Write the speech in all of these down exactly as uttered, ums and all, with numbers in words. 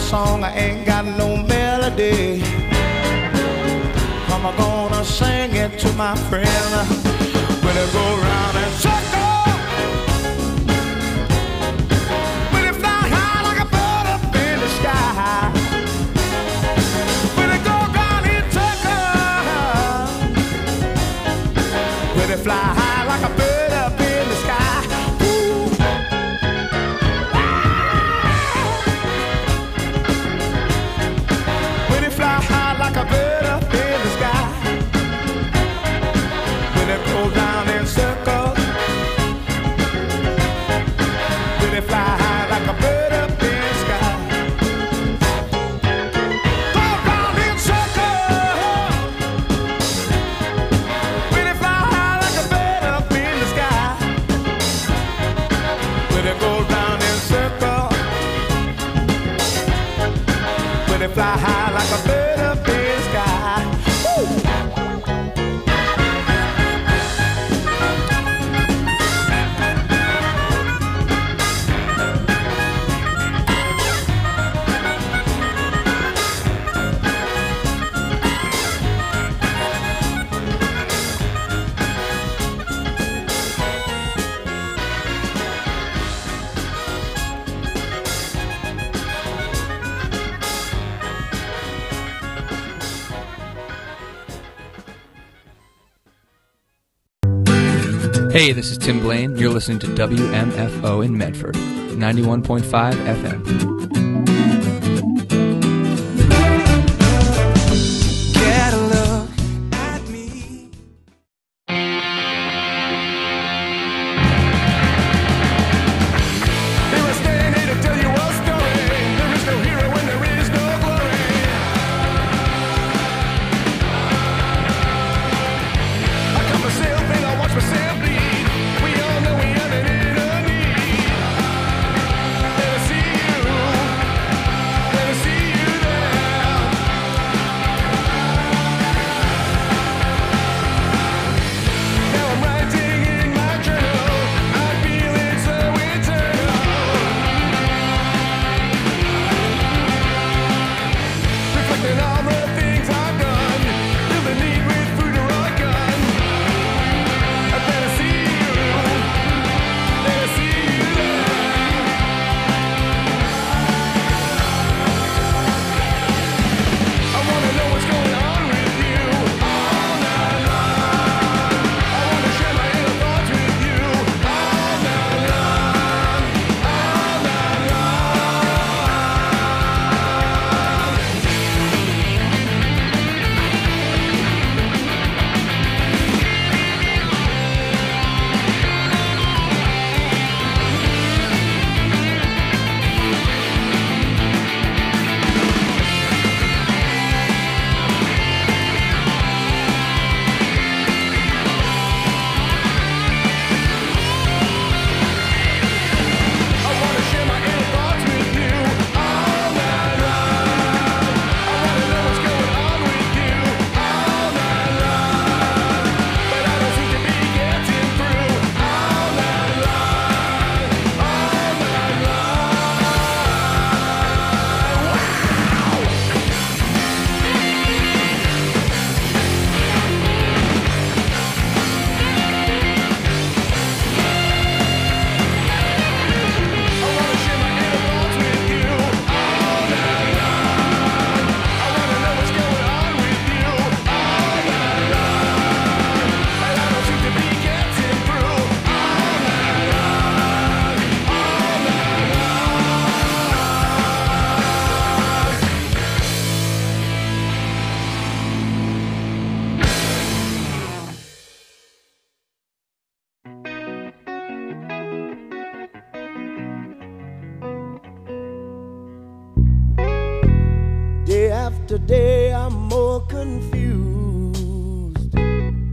song, I ain't got no melody. I'm gonna sing it to my friend. Will it go round and circle? Will it fly high like a bird up in the sky? Will it go round in circle? Will it fly high like a bird up in the sky? Will it fly high like a bird up in the sky? Will it go round in circles? Will it fly high like a bird up in the sky? Go round in circles. Will it fly high like a bird up in the sky? Will it go round in circles? Will it fly high like a bird up in the sky? Woo! Hey, this is Tim Blaine. You're listening to W M F O in Medford, ninety-one point five F M. Get a look at me. Here I stand here to tell you a story. There is no hero when there is no glory. I cut myself and I watch myself bleed. We all know we have an enemy. Let us see you. Let us see you there. Now I'm writing in my journal. I'm feeling so eternal. Reflecting all the things I've done. Feel the need with food or a gun. I better see you. Better see you there. I wanna know what's going on with you all night long. I wanna share my inner thoughts with you all night long. All night I wanna share my inner thoughts with you all night long. I wanna know what's going on with you all night long. But I don't seem to be getting through all night long. All night long. Wow! I wanna share my inner thoughts with you all night long. I wanna know what's going on with you all night long. But I don't seem to be getting through all night long. All night Day after day I'm more confused.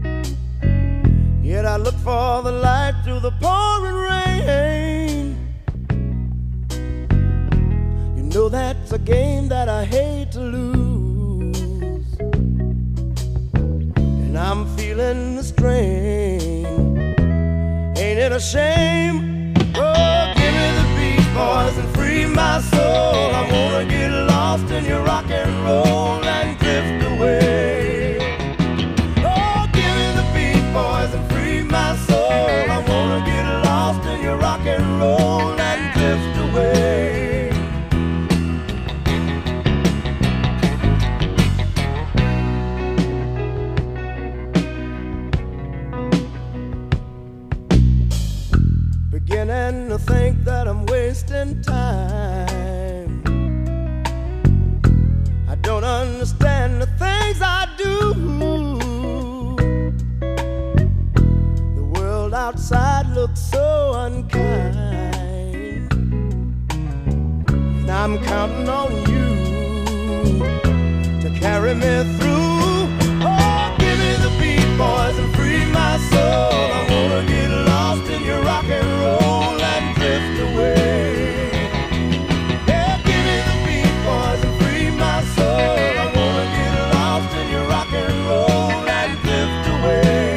Yet I look for the light through the pouring rain. You know that's a game that I hate to lose. And I'm feeling the strain. Ain't it a shame? Oh, give me the beat, boys, and free my soul. I wanna get lost I'm counting on you to carry me through. Oh, give me the beat, boys, and free my soul. I wanna get lost in your rock and roll and drift away. Yeah, give me the beat, boys, and free my soul. I wanna get lost in your rock and roll and drift away.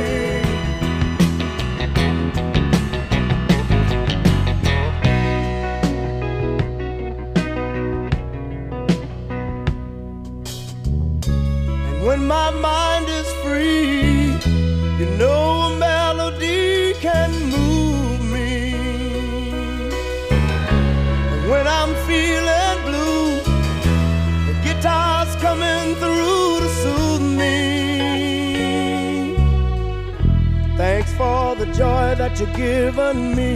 When my mind is free, you know a melody can move me. And when I'm feeling blue, the guitar's coming through to soothe me. Thanks for the joy that you've given me.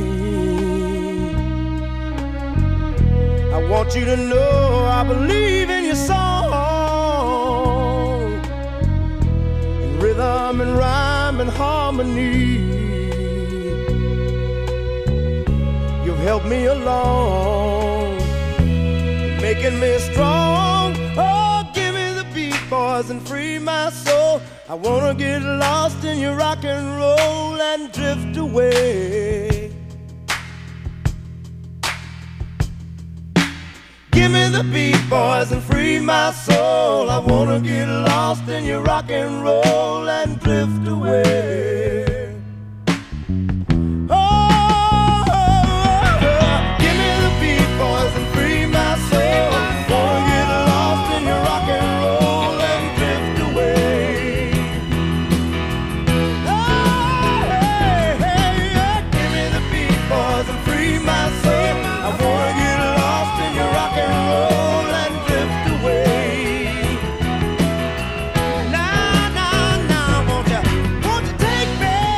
I want you to know I believe in your song. Rhythm and rhyme and harmony, you've helped me along, making me strong. Oh, give me the beat, boys, and free my soul. I wanna get lost in your rock and roll and drift away. Give me the beat, boys, and free my soul. I wanna get lost in your rock and roll and drift away. Oh, oh, oh, oh. Give me the beat, boys, and free my soul. Wanna get lost in your rock and roll and drift away. Oh, hey, hey, yeah. Give me the beat, boys, and free my soul. I wanna get lost in your rock and roll and drift away. Now, now, now, won't you, won't you take me?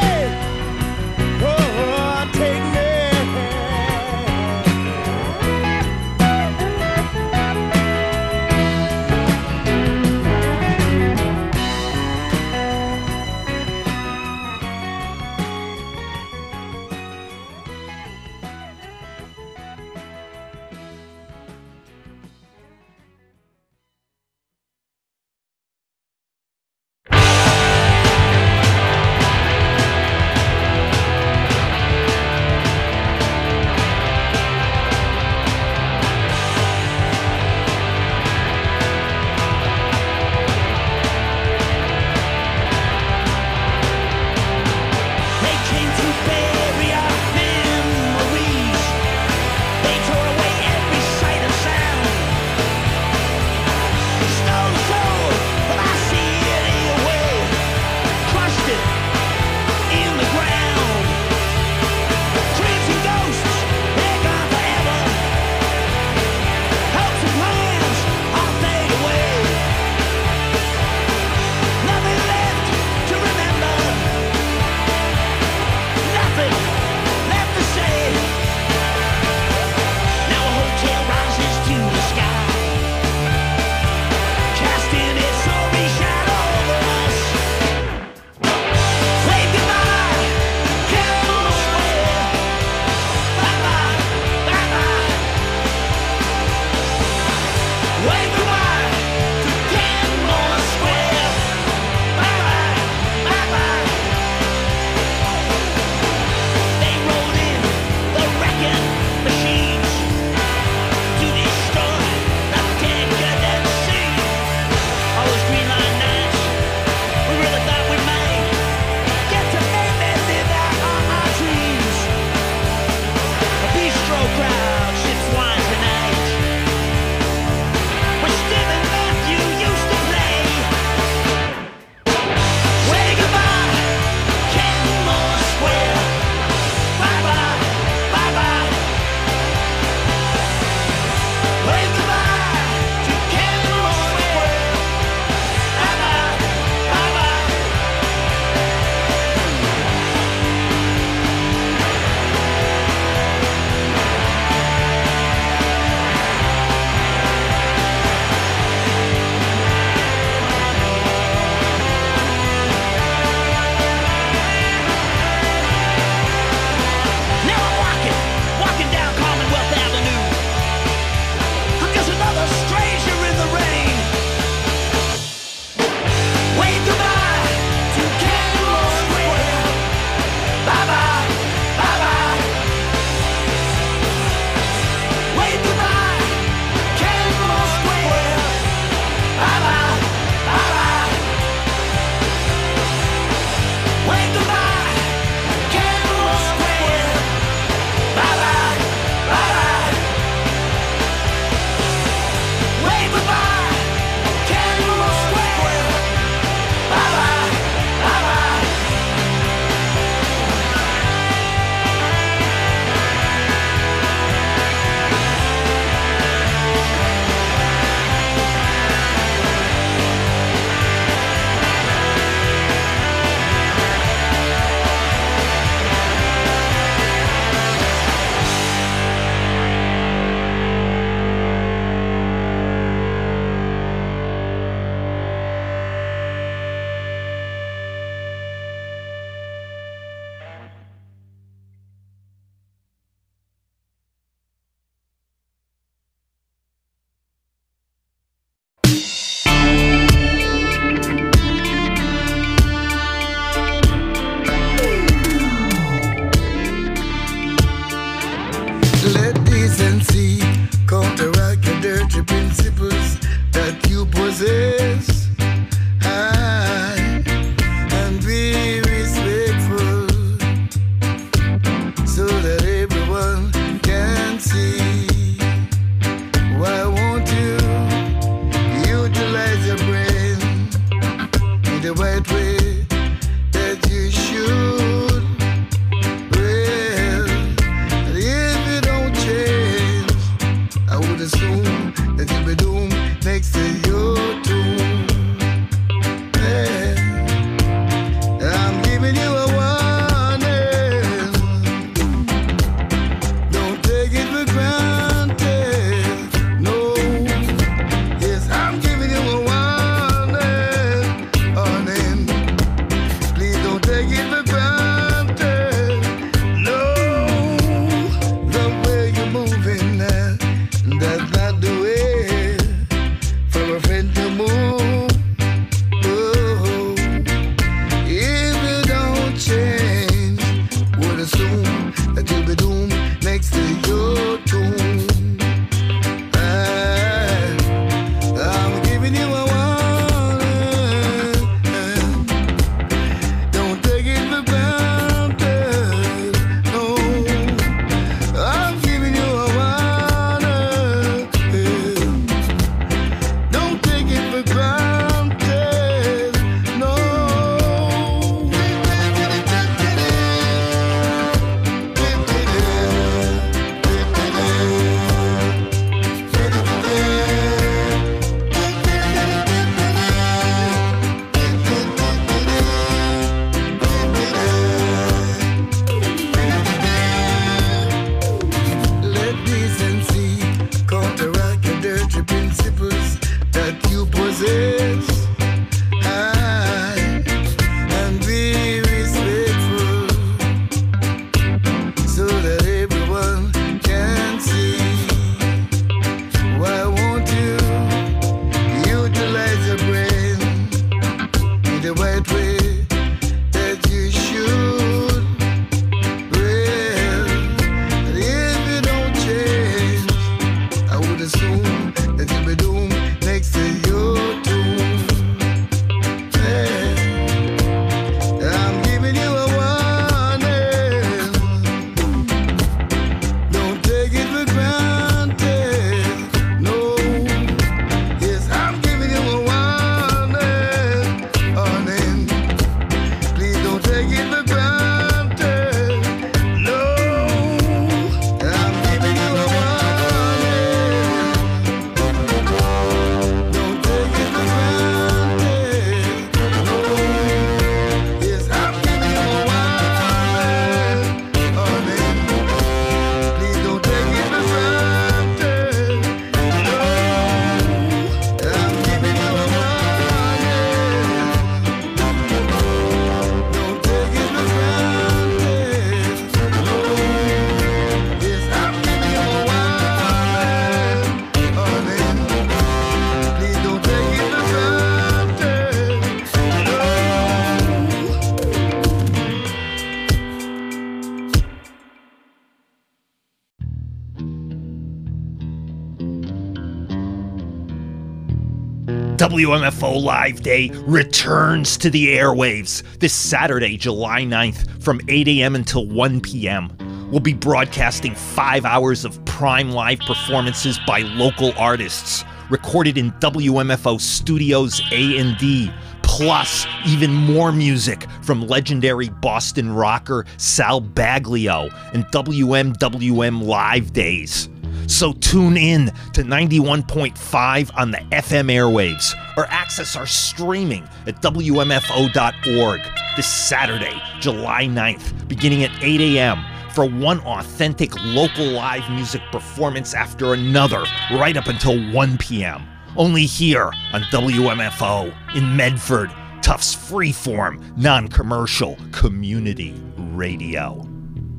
W M F O Live Day returns to the airwaves this Saturday, July ninth from eight a.m. until one p.m. We'll be broadcasting five hours of prime live performances by local artists, recorded in W M F O Studios A and D, plus even more music from legendary Boston rocker Sal Baglio and W M W M Live Days. So tune in to ninety-one point five on the F M airwaves or access our streaming at W M F O dot org this Saturday, July ninth, beginning at eight a.m. for one authentic local live music performance after another, right up until one p.m. Only here on W M F O in Medford, Tufts freeform, non-commercial community radio.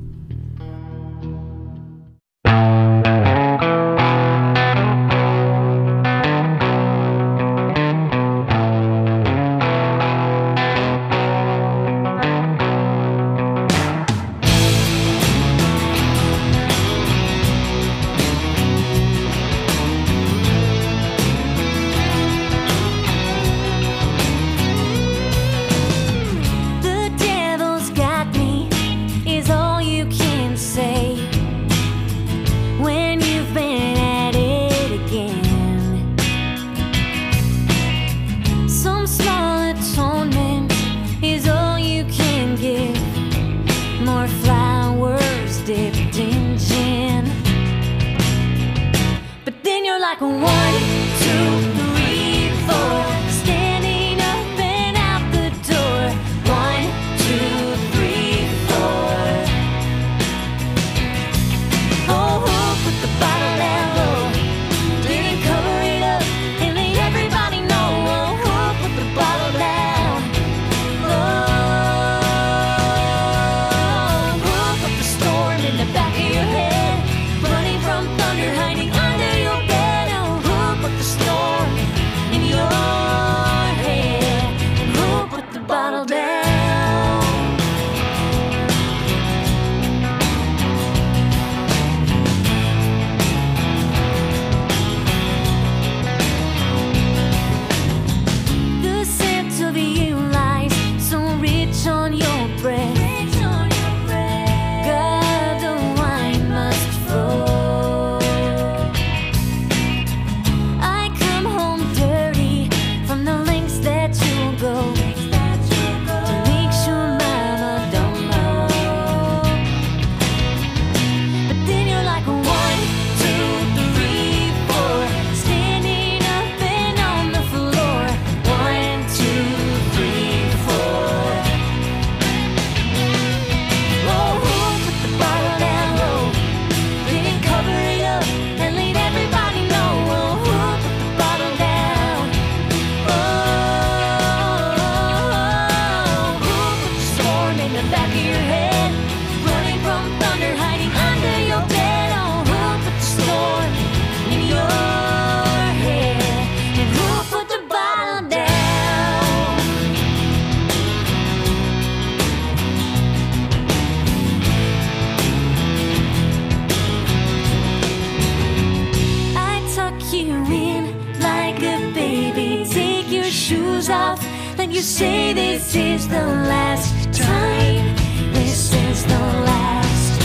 You say this is the last time. This is the last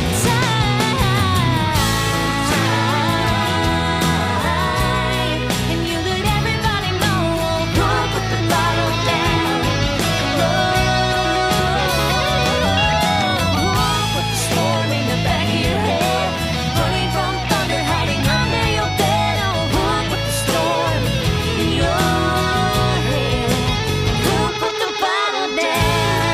time. And you let everybody know. Who'll put the bottle down? Who'll put the storm in the back of your head? Running from thunder, hiding under your bed. Oh, who'll put the storm in your head? Put the bottle down.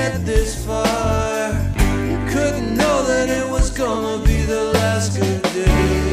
get this far. Couldn't know that it was gonna be the last good day.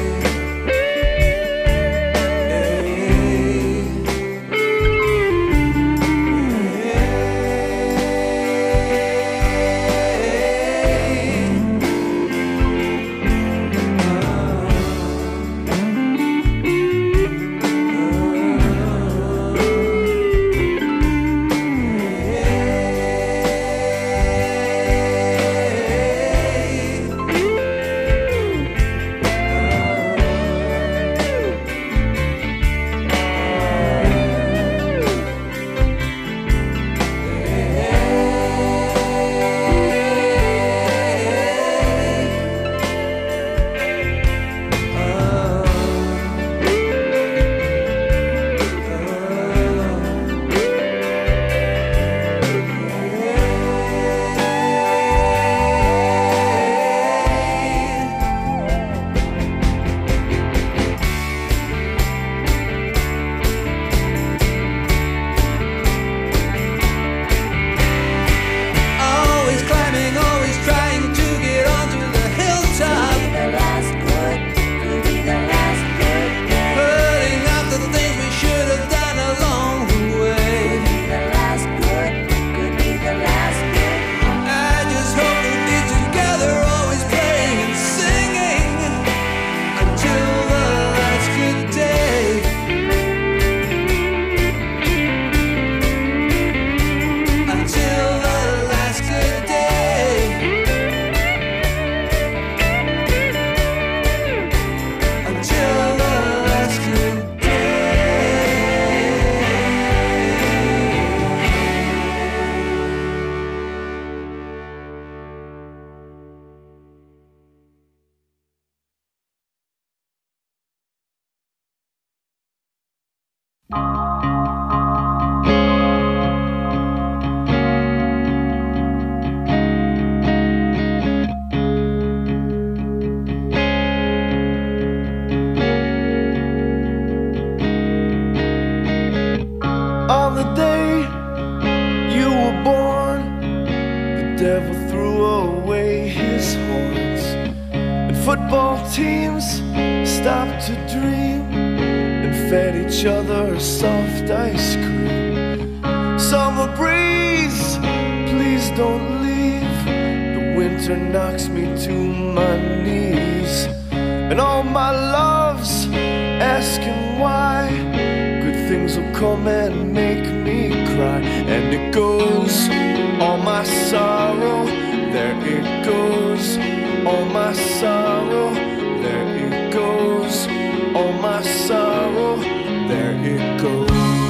Football teams stopped to dream and fed each other soft ice cream. Summer breeze, please don't leave. The winter knocks me to my knees. And all my loves asking why. Good things will come and make me cry. And it goes, all my sorrow, there it goes. All my sorrow, there it goes. All my sorrow, there it goes.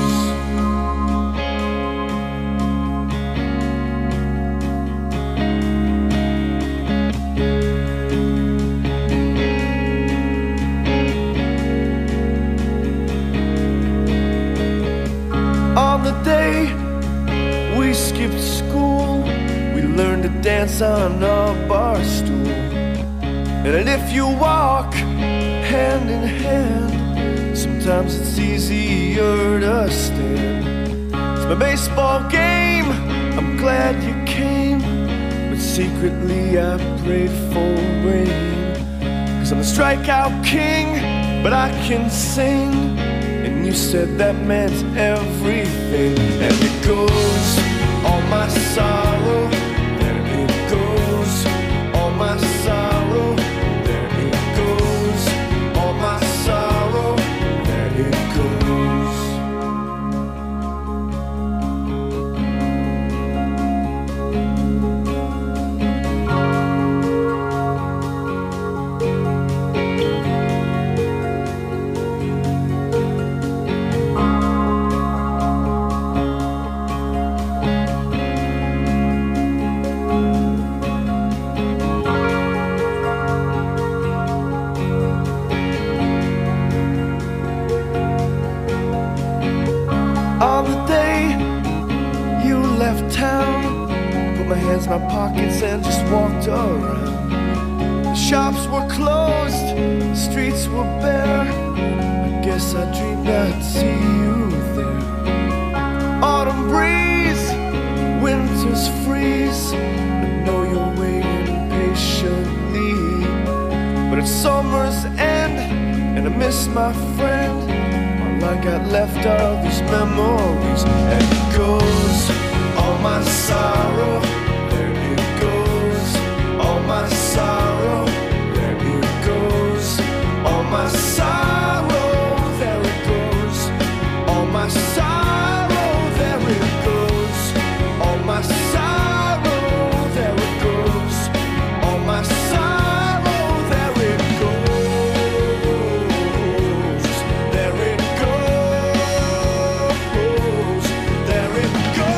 On the day we skipped school, we learned to dance on a bar stool. And if you walk hand in hand, sometimes it's easier to stand. It's my baseball game, I'm glad you came, but secretly I prayed for rain. Cause I'm the strikeout king, but I can sing, and you said that meant everything. And it goes, all my sorrow, there it goes. All my sorrow, there it goes. All my sorrow, there it goes. On the day you left town, put my hands in my pockets and just walked around. The shops were closed, the streets were bare. I guess I dreamed I'd see you there. Autumn breeze, winter's free. I know you're waiting patiently, but it's summer's end, and I miss my friend. All I got left are these memories, and it goes, all my sorrow, there it goes, all my sorrow, there it goes, all my sorrow, there it goes, all my sorrow, there it goes, all my sorrow, there it goes, all my sorrow, there it goes, there it goes, there it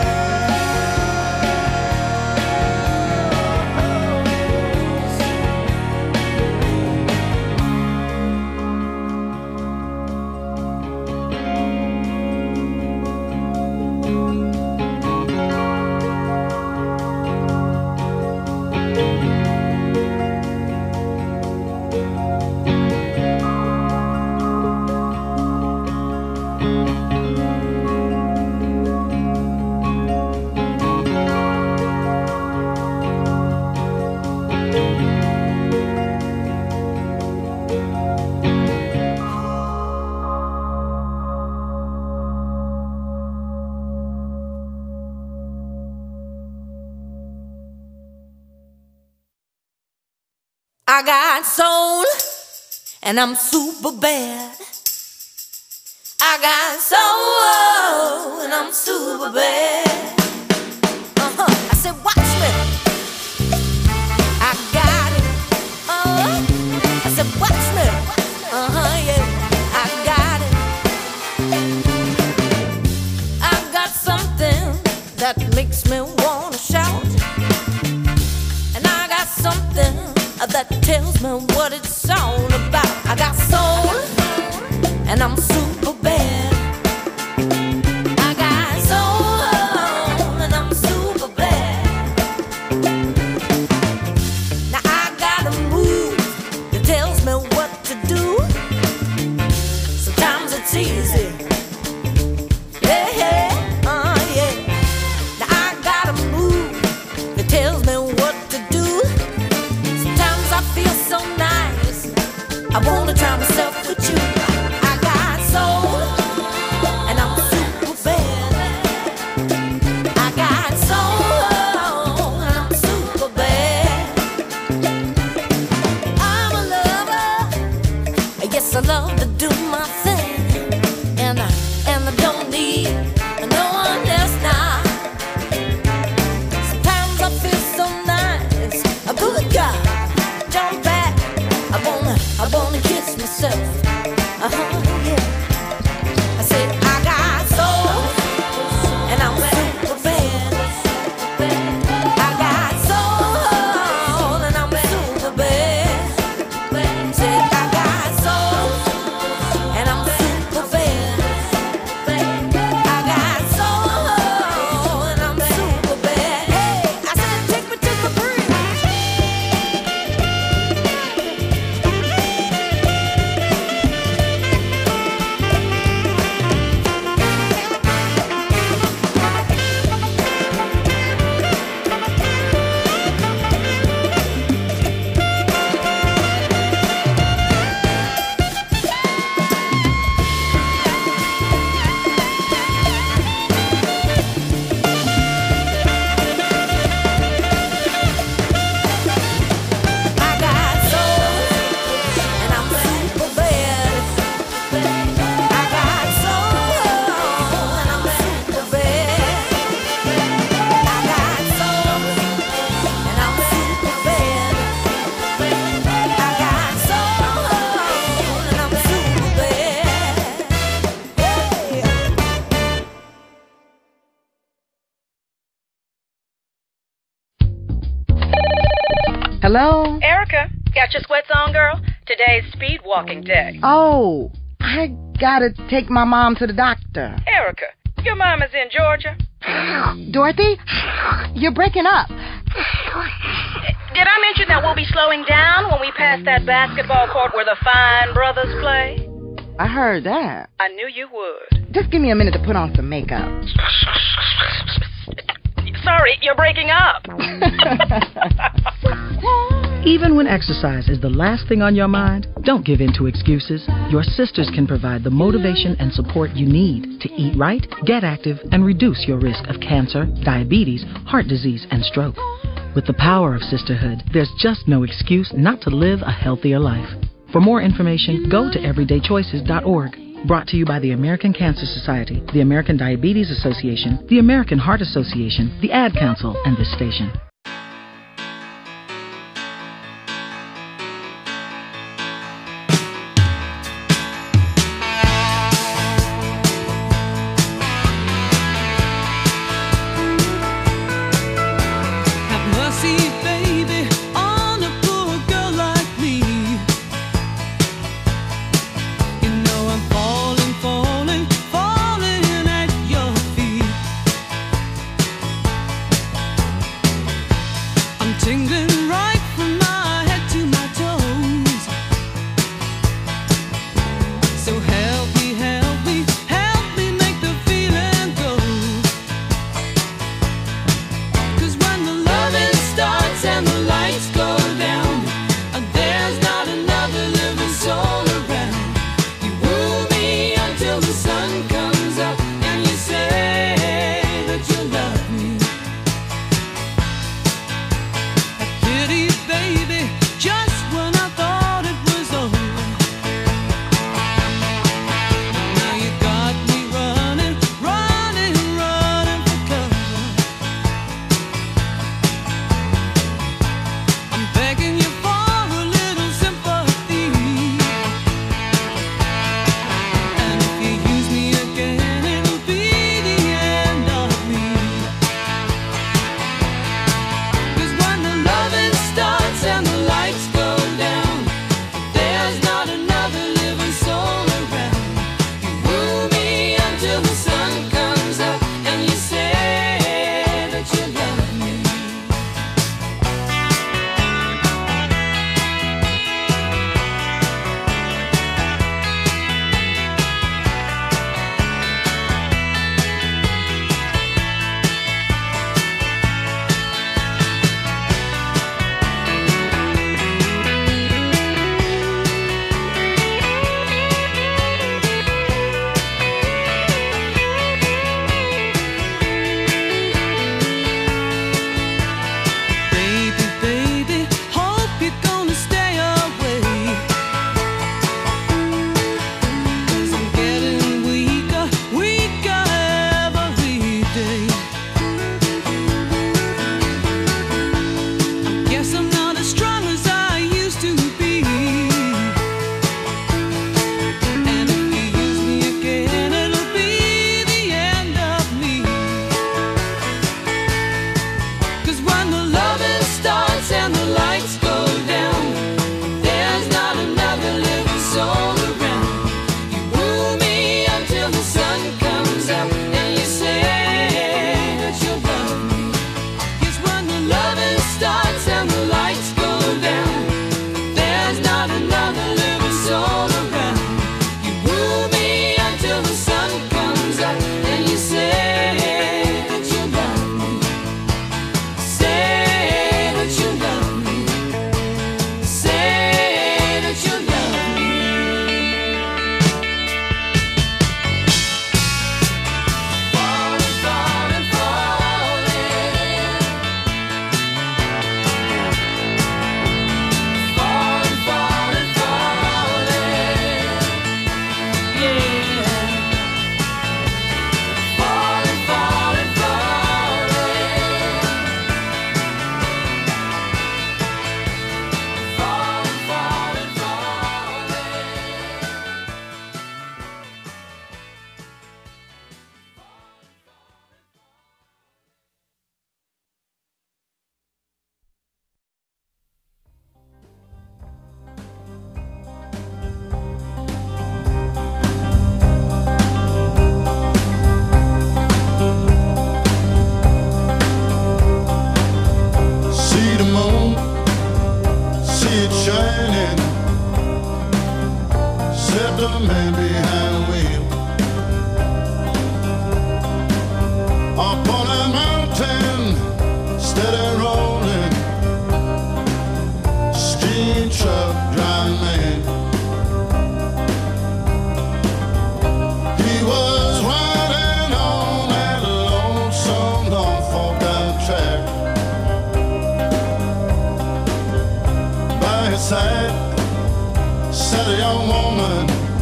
I got soul, and I'm super bad. I got soul, and I'm super bad. Uh-huh. I said, watch me. I got it. Uh-huh. I said, watch me. Uh-huh, yeah. I got it. I got something that makes me wanna shout. And I got something that tells me what it's all about. I got soul, and I'm super bad. I got soul, and I'm super bad. Now I got a move that tells me what to do. Sometimes it's easy. Yeah, yeah, uh, yeah. Now I got a move that tells me what to do. I feel so nice, I wanna try myself with you. I got soul, and I'm super bad. I got soul, and I'm super bad. I'm a lover, yes I love to do my thing, and I, and I don't need no one else now. Sometimes I feel so nice, a good guy. Jump back, I wanna, I wanna kiss myself. Uh-huh, yeah. I said I got soul, and I'm super bad. I got soul, and I'm super bad. Said I got soul, and I'm super bad. I got soul, and I'm super bad. Hey, I said take me to the bridge. Hello? Erica, got your sweats on, girl? Today's speed walking day. Oh, I gotta take my mom to the doctor. Erica, your mom is in Georgia. Dorothy, you're breaking up. Did I mention that we'll be slowing down when we pass that basketball court where the fine brothers play? I heard that. I knew you would. Just give me a minute to put on some makeup. sorry, you're breaking up. Even when exercise is the last thing on your mind, don't give in to excuses. Your sisters can provide the motivation and support you need to eat right, get active, and reduce your risk of cancer, diabetes, heart disease, and stroke. With the power of sisterhood, there's just no excuse not to live a healthier life. For more information, go to everyday choices dot org. Brought to you by the American Cancer Society, the American Diabetes Association, the American Heart Association, the Ad Council, and this station. Upon a mountain said a young woman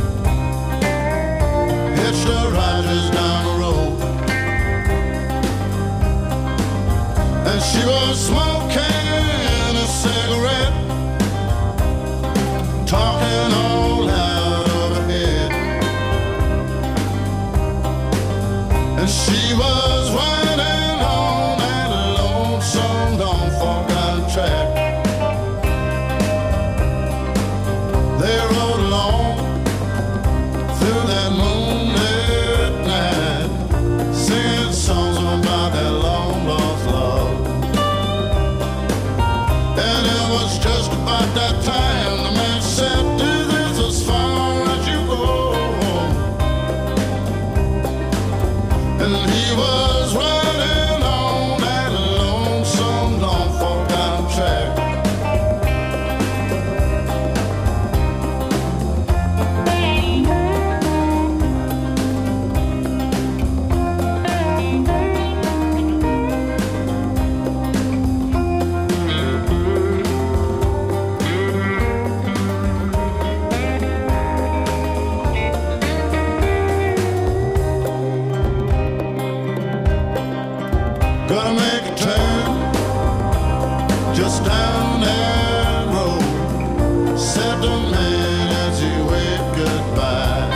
hitched her ride just down the road, and she was smoking a cigarette, talking all out of her head, and she was riding on that lonesome Don't Forget track. They rode along through that moonlit night, singing songs about that long lost love. And it was just about that time the man said, "This is as far as you go." And he was riding on that lonesome Don't Forget track. Gonna make a turn just down that road, said the man as he waved goodbye.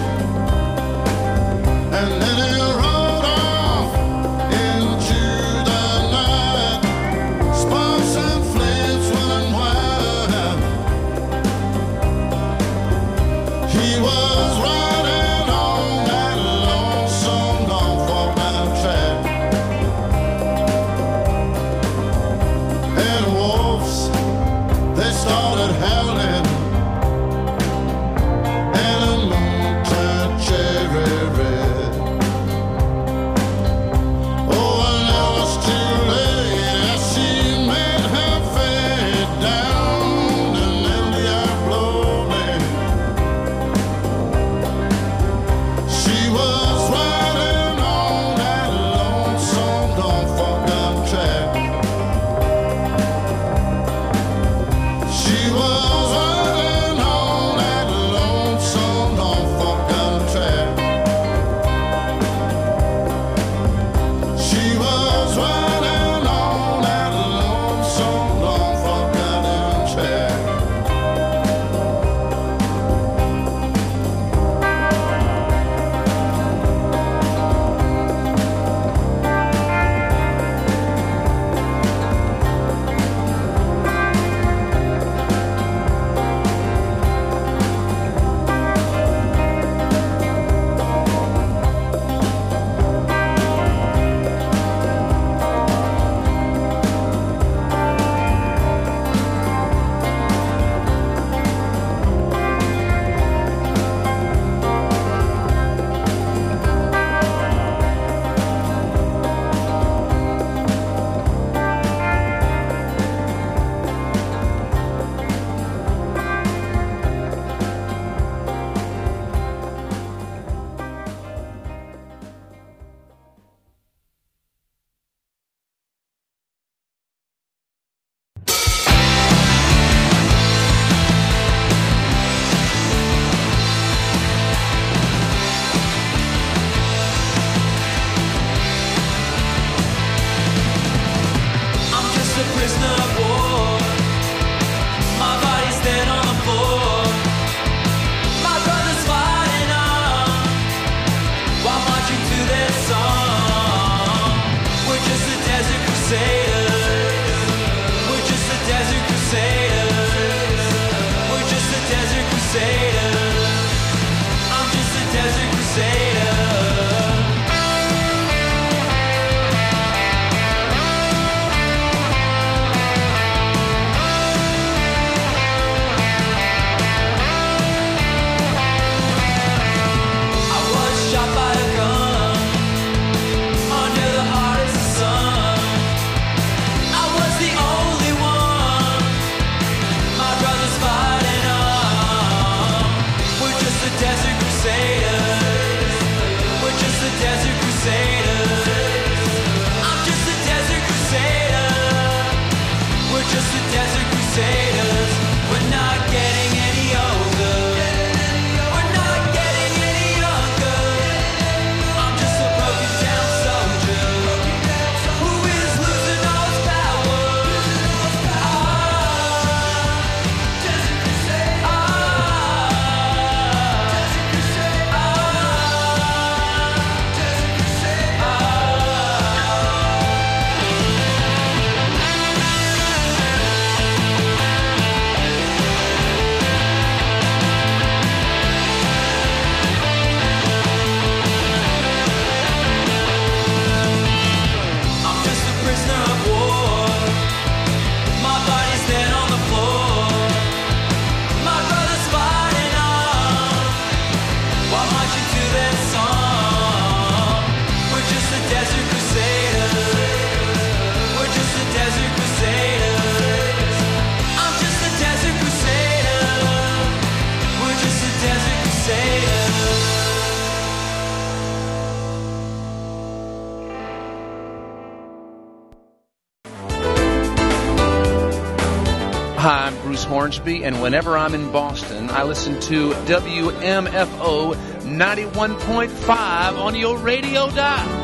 And then he rode off into the night, sparks and flames running wild. He was riding on that lonesome Don't Forget track. And wolves, they started howling, and the moon turned cherry red. Oh, and it was too late as she made her fade down an empty air blowing. Hornsby, and whenever I'm in Boston, I listen to W M F O ninety-one point five on your radio dial.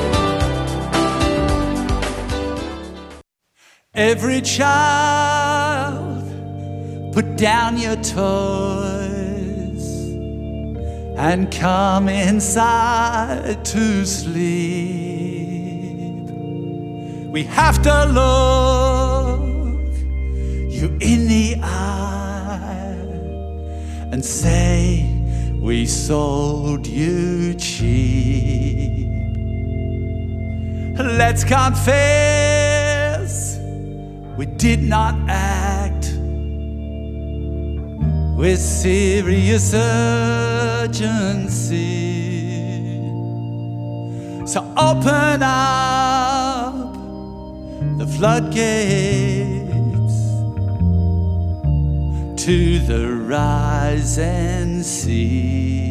Every child, put down your toys and come inside to sleep. We have to look you in the eye and say we sold you cheap. Let's confess we did not act with serious urgency. So open up the floodgates to the rising sea.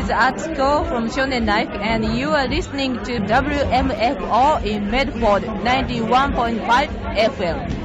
is Atsuko from Shonen Life, and you are listening to W M F O in Medford ninety-one point five F M.